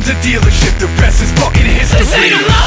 a dealership, the rest is fucking history. This ain't a lie.